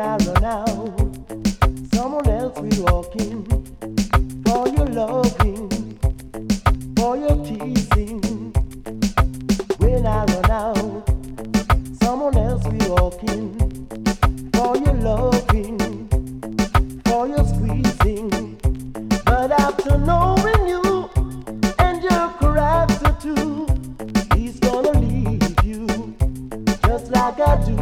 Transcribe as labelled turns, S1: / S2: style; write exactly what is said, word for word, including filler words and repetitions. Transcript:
S1: I run out, someone else will walk in for your loving, for your teasing. When I run out, someone else will walk in for your loving, for your squeezing. But after knowing you and your character too, he's gonna leave you just like I do.